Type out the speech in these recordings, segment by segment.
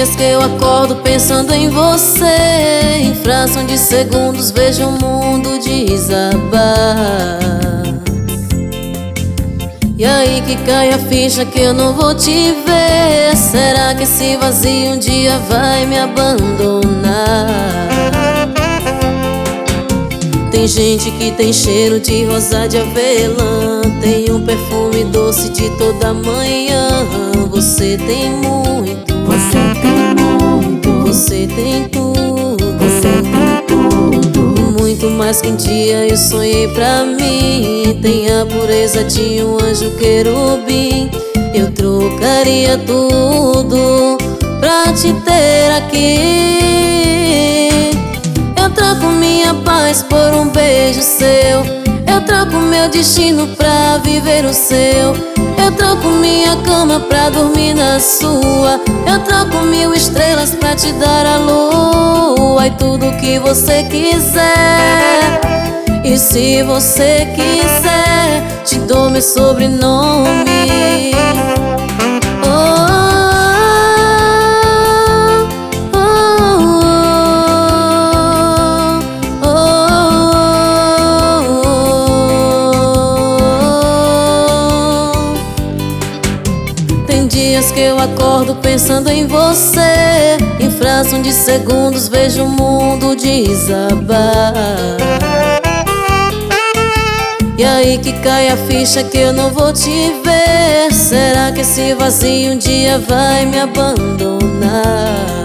dias que eu acordo pensando em você. Em fração de segundos vejo o mundo desabar. E aí que cai a ficha que eu não vou te ver. Será que esse vazio um dia vai me abandonar? Tem gente que tem cheiro de rosa de avelã, tem um perfume doce de toda manhã. Você tem muito, Você tem muito, você tem tudo, você tem tudo. muito mais que um dia eu sonhei pra mim. Tem a pureza de um anjo querubim. Eu trocaria tudo pra te ter aqui. Eu troco minha paz por um beijo seu. Eu troco meu destino pra viver o seu. Eu troco minha cama pra dormir na sua. Eu troco 1000 estrelas pra te dar a lua. E tudo que você quiser. E se você quiser, te dou meu sobrenome. Tem dias que eu acordo pensando em você. Em fração de segundos vejo o mundo desabar. E aí que cai a ficha que eu não vou te ver. Será que esse vazio um dia vai me abandonar?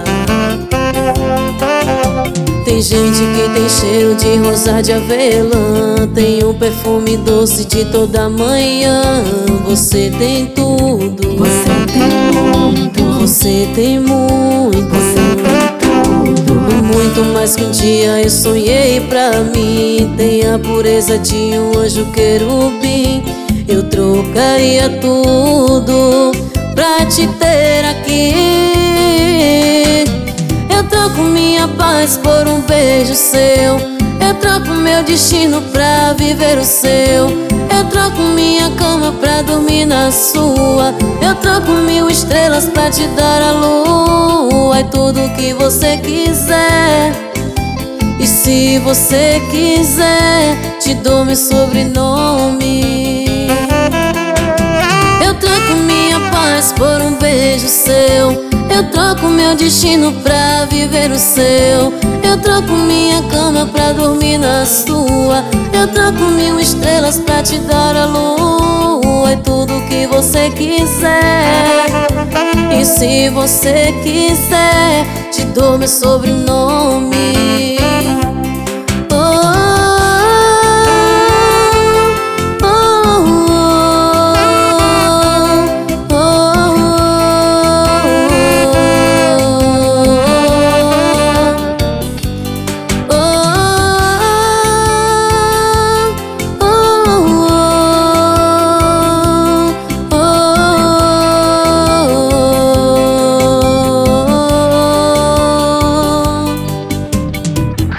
Tem gente que tem cheiro de rosa de avelã, tem um perfume doce de toda manhã. Você tem tudo, Você tem muito, você tem muito, você tem tudo. muito mais que um dia eu sonhei pra mim. Tem a pureza de um anjo querubim. Eu trocaria tudo pra te ter aqui. Eu troco minha paz por um beijo seu. Eu troco meu destino pra viver o seu. Eu troco minha cama pra dormir na sua. Eu troco 1000 estrelas pra te dar a lua. E tudo que você quiser. E se você quiser, te dou meu sobrenome. Eu troco minha paz por um beijo seu. Eu troco meu destino pra viver o seu. Eu troco minha cama pra dormir na sua. Eu troco 1000 estrelas pra te dar a lua. E tudo que você quiser. E se você quiser, te dou meu sobrenome.